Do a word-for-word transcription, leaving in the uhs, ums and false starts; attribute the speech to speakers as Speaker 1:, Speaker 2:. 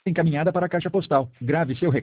Speaker 1: encaminhada para a caixa postal. Grave seu recado.